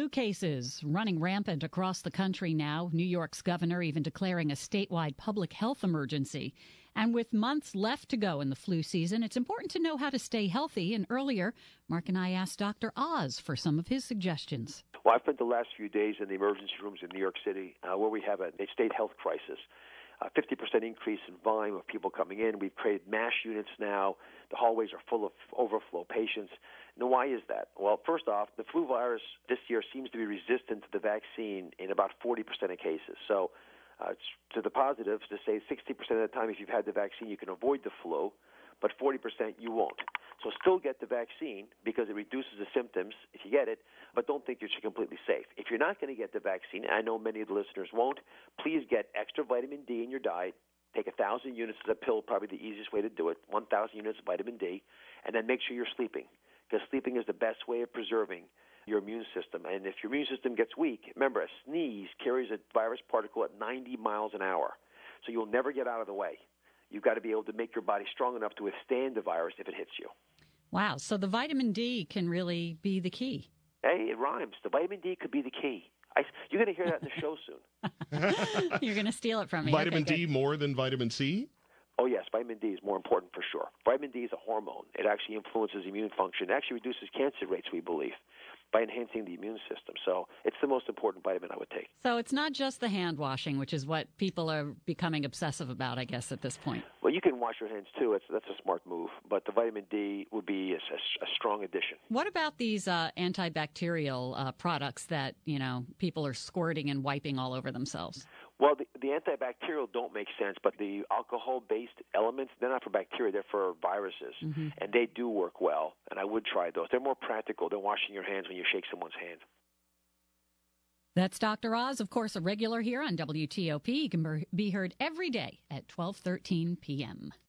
Flu cases running rampant across the country now. New York's governor even declaring a statewide public health emergency. And with months left to go in the flu season, it's important to know how to stay healthy. And earlier, Mark and I asked Dr. Oz for some of his suggestions. Well, I've spent the last few days in the emergency rooms in New York City where we have a state health crisis. 50% increase in volume of people coming in. We've created MASH units now. The hallways are full of overflow patients. Now, why is that? Well, first off, the flu virus this year seems to be resistant to the vaccine in about 40% of cases. So it's to the positives to say 60% of the time if you've had the vaccine, you can avoid the flu, but 40% you won't. So still get the vaccine because it reduces the symptoms if you get it, but don't think you're completely safe. If you're not going to get the vaccine, and I know many of the listeners won't, please get extra vitamin D in your diet. Take 1,000 units as a pill, probably the easiest way to do it, 1,000 units of vitamin D, and then make sure you're sleeping, because sleeping is the best way of preserving your immune system. And if your immune system gets weak, remember, a sneeze carries a virus particle at 90 miles an hour, so you'll never get out of the way. You've got to be able to make your body strong enough to withstand the virus if it hits you. Wow, so the vitamin D can really be the key. Hey, it rhymes. The vitamin D could be the key. You're going to hear that in the show soon. You're going to steal it from me. Vitamin Okay, D more than vitamin C? Oh, yes, vitamin D is more important for sure. Vitamin D is a hormone. It actually influences immune function. It actually reduces cancer rates, we believe, by enhancing the immune system. So it's the most important vitamin I would take. So it's not just the hand washing, which is what people are becoming obsessive about, I guess, at this point. Well, you can wash your hands, too. That's a smart move. But the vitamin D would be a strong addition. What about these antibacterial products that, people are squirting and wiping all over themselves? Well, the antibacterial don't make sense, but the alcohol-based elements, they're not for bacteria, they're for viruses, and they do work well, and I would try those. They're more practical than washing your hands when you shake someone's hand. That's Dr. Oz, of course, a regular here on WTOP. He can be heard every day at 12:13 p.m.